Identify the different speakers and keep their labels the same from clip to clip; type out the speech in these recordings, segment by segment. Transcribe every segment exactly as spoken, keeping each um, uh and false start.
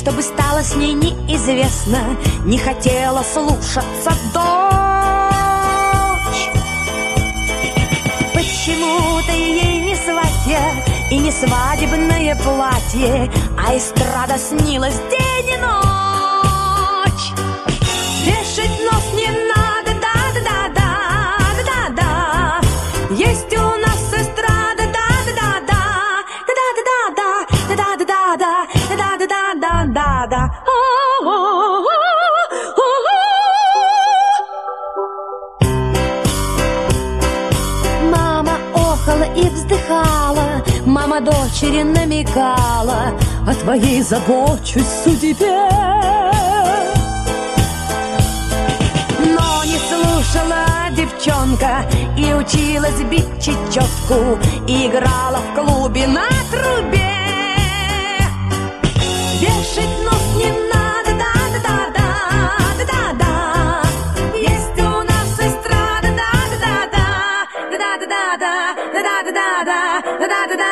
Speaker 1: чтобы стало с ней неизвестно, не хотела слушаться дочь. Почему-то ей не сватья и не свадебное платье, а эстрада снилась день и ночь. Вешать нос не надо, да-да-да-да-да-да-да. Есть у нас эстрада, да-да-да-да, да-да-да-да, да-да-да-да-да-да-да-да. Мама охала и вздыхала, мама дочери намекала: о твоей забочусь судьбе. Но не слушала девчонка и училась бить чечетку, и играла в клубе на трубе. Вешать нос не надо, да-да-да-да-да-да-да. Есть у нас эстрада, да-да-да-да, да-да-да-да, да-да-да-да, да-да-да.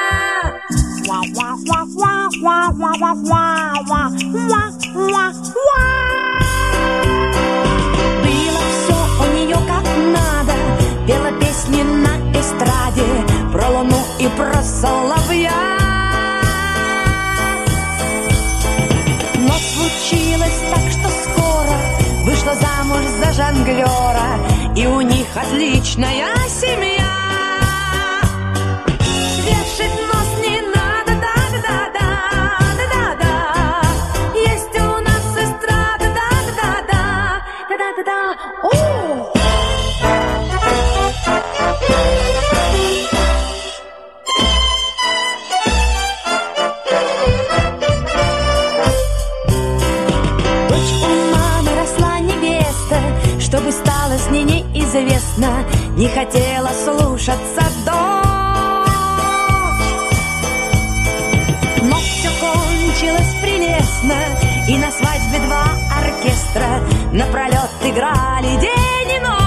Speaker 1: Было все у нее как надо, пела песни на эстраде про луну и про соловья. Но случилось так, что скоро вышла замуж за жонглера, и у них отличная семья. Вешать нос не надо, да-да-да-да-да-да-да. Есть у нас эстрада, да-да-да-да, да-да-да-да. О! Дочь у мамы росла невеста, чтобы стало с ней неизвестно, не хотела слушаться дочь. Но все кончилось прелестно, и на свадьбе два оркестра напролет играли день и ночь.